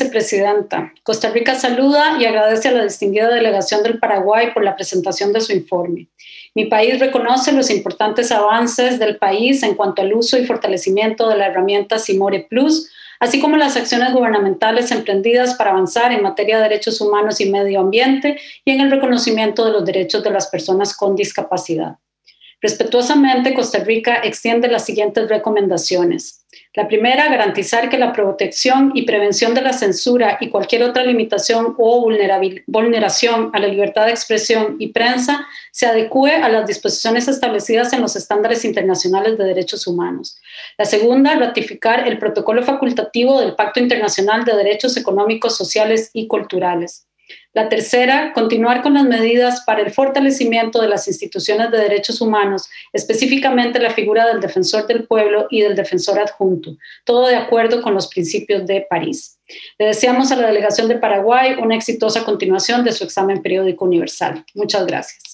vicepresidenta. Costa Rica saluda y agradece a la distinguida delegación del Paraguay por la presentación de su informe. Mi país reconoce los importantes avances del país en cuanto al uso y fortalecimiento de la herramienta Cimore Plus, así como las acciones gubernamentales emprendidas para avanzar en materia de derechos humanos y medio ambiente y en el reconocimiento de los derechos de las personas con discapacidad. Respetuosamente, Costa Rica extiende las siguientes recomendaciones. La primera, garantizar que la protección y prevención de la censura y cualquier otra limitación o vulneración a la libertad de expresión y prensa se adecúe a las disposiciones establecidas en los estándares internacionales de derechos humanos. La segunda, ratificar el protocolo facultativo del Pacto Internacional de Derechos Económicos, Sociales y Culturales. La tercera, continuar con las medidas para el fortalecimiento de las instituciones de derechos humanos, específicamente la figura del defensor del pueblo y del defensor adjunto, todo de acuerdo con los principios de París. Le deseamos a la delegación de Paraguay una exitosa continuación de su examen periódico universal. Muchas gracias.